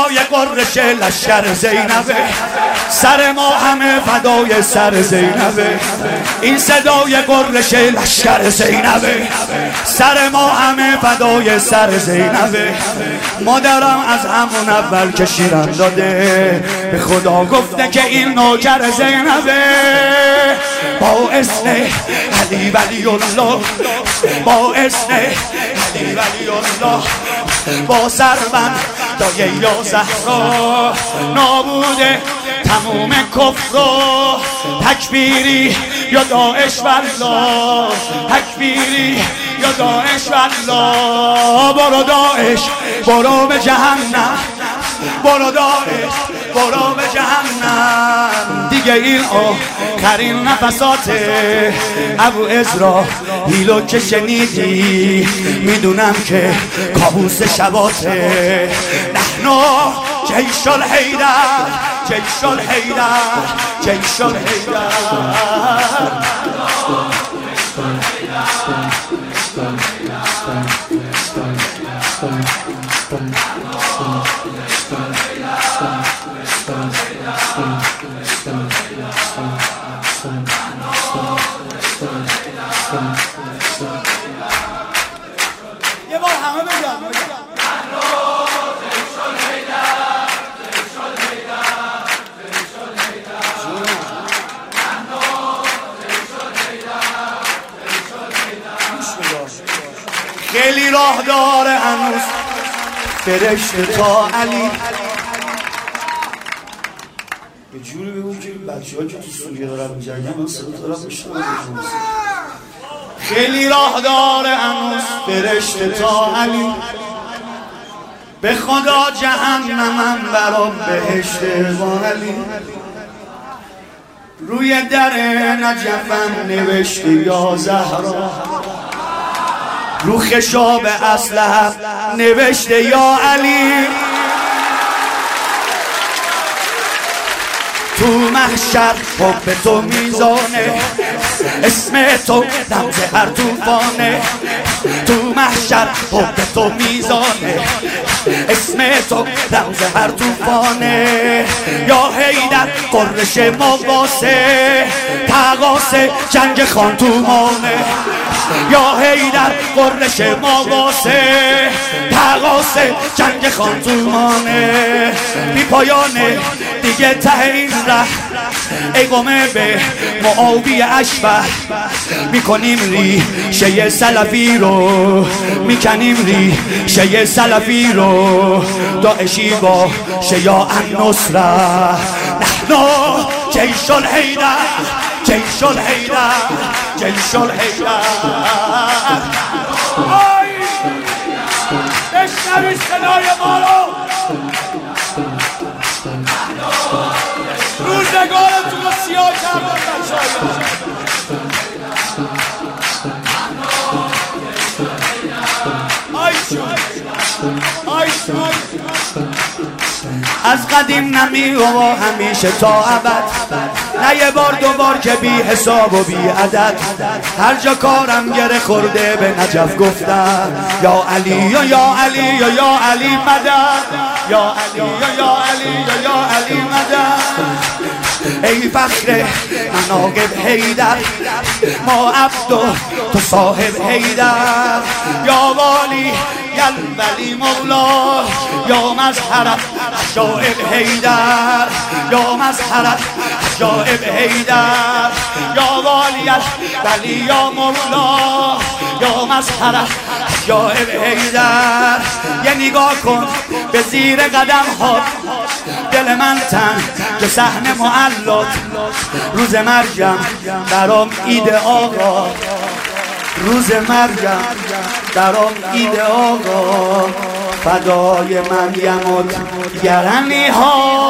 صدای قررش لشکر زینبه، سر ما همه فدای سر زینبه. این صدای قررش لشکر زینبه، سر ما همه فدای سر زینبه. مادرم از همون اول که شیرم داده، به خدا گفته که این نوکر زینبه. با اسم علی ولی الله، با اسم علی ولی الله، با سربند دایه یا زهرا، نابوده تموم کفر و تکبیری یا داعش والله، تکبیری یا داعش والله. برو داعش برو به جهنم، برو داعش برو به جهنم. دیگه این آخرین نفسات ابو اسرائیلو که شنیدی، میدونم که کابوس شباته. نحنو جیش الحیدر، جیش الحیدر، جیش الحیدر. یه بار همه بگم خیلی راه داره هنوز فرشته تا علی. یه جوری بگو که بچه ها که تو سوریه دارن میجنگن من صدا دارم میشنم. خیلی راه داره هنوز فرشته تا علی، به خدا جهنمم برام بهشته با علی. روی در نجفم نوشته یا زهرا، رو خشاب اسلحه نوشته یا علی. تو محشر حب تو میزانه، اسم تو رمز هر توفانه. تو محشر حب تو میزانه، اسم تو رمز هر توفانه. یا حیدر قررش مقاسه، تقاسه جنگ خان تومانه. یا حیدر قررش مقاسه، تقاسه جنگ خان تومانه. بی پایانه دیگه ته این ره، ای قومه به معاویه اشبه. میکنیم ریشه سلفی رو، میکنیم ریشه سلفی رو. داعشی با شیاع النصره. نحنو جیش الحیدر، جیش الحیدر، جیش الحیدر. بشنوی صدای ما رو، روزگارتون رو سیاه کردن بچه‌ها. از قدیم نمی و همیشه تا ابد، نه یه بار دو بار که بی حساب و بی عدد. هر جا کارم گره خورده به نجف گفتم یا علی یا یا علی یا یا علی مدد، یا علی یا یا علی یا یا علی مدد. ای فخر مناقب حیدر، ما عبد و تو صاحب حیدر. یا والی یل ولی مولا، یا مظهر عجائب حیدر، یا مظهر عجائب حیدر. یا والی ولی یا مولا، یا مظهر عجائب حیدر. یه نگاه کن به زیر قدم ها، دل من تن که صحنه معلق. روز مرگم برام ایده آقا، روز مرگم برام ایده آقا. فدای مریم و گرنی ها.